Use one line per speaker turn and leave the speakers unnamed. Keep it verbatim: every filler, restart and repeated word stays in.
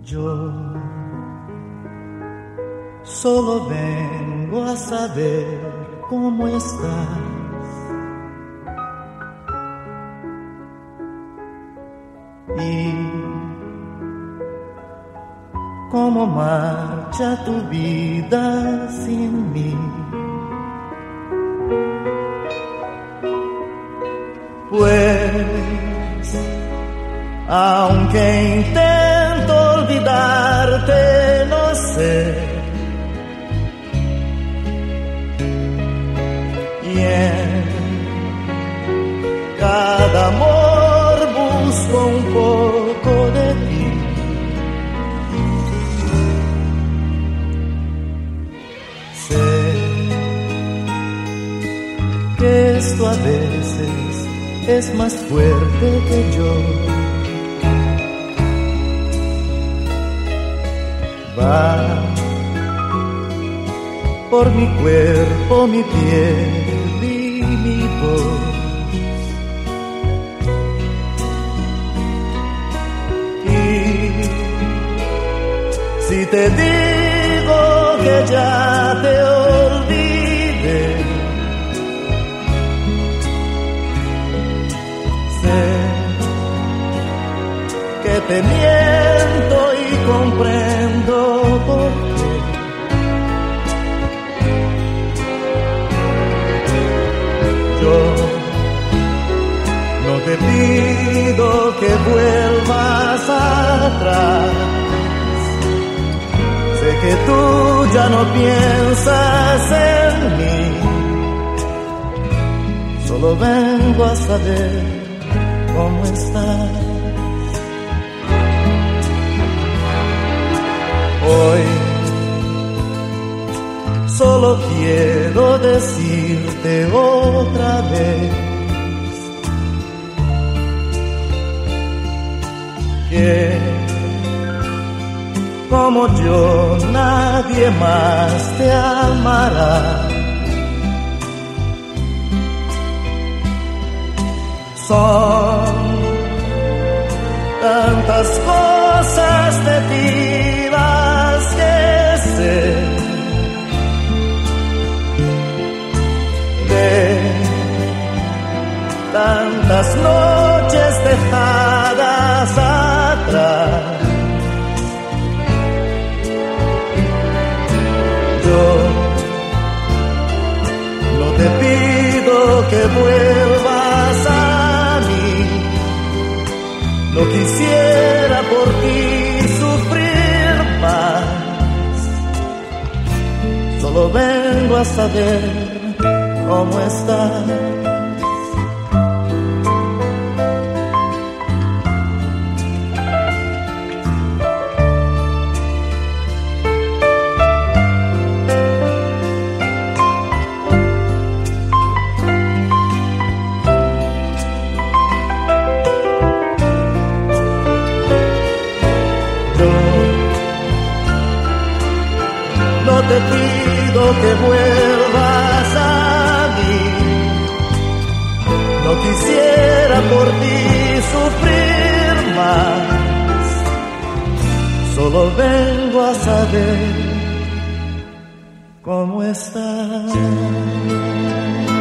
Yo solo vengo a saber cómo estás y cómo marcha tu vida sin mí. Pues aunque intento olvidarte, no sé. Y en cada amor busco un poco de ti. Sé que esto a veces es más fuerte que yo. Va por mi cuerpo, mi piel y mi voz. Y si te digo que ya te olvidé, sé que te miento y comprendo por qué. Yo no te pido que vuelvas atrás. Sé que tú ya no piensas en mí. Solo vengo a saber cómo estás. Hoy solo quiero decirte otra vez que como yo nadie más te amará. Son tantas cosas de ti las que sé, de tantas noches dejadas atrás. Yo no te pido que vuelvas a mí. No quisiera por ti sufrir más. Solo vengo a saber cómo estás. No te pido que vuelvas a mí. No quisiera por ti sufrir más. Solo vengo a saber cómo estás.